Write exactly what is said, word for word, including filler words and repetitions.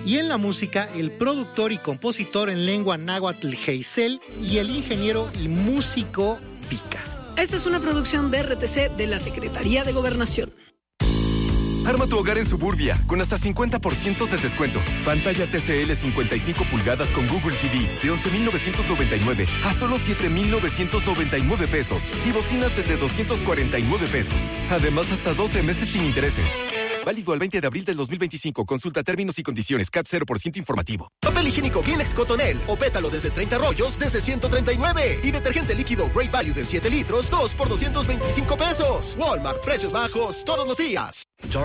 Y en la música, el productor y compositor en lengua náhuatl Geisel y el ingeniero y músico Vika. Esta es una producción de R T C de la Secretaría de Gobernación. Arma tu hogar en Suburbia con hasta cincuenta por ciento de descuento. Pantalla T C L cincuenta y cinco pulgadas con Google T V de once mil novecientos noventa y nueve a solo siete mil novecientos noventa y nueve pesos y bocinas desde doscientos cuarenta y nueve pesos. Además, hasta doce meses sin intereses. Válido al veinte de abril del dos mil veinticinco. Consulta términos y condiciones. C A T cero por ciento informativo. Papel higiénico Kleenex Cotonel o pétalo desde treinta rollos desde ciento treinta y nueve. Y detergente líquido Great Value de siete litros, dos por doscientos veinticinco pesos. Walmart, precios bajos todos los días.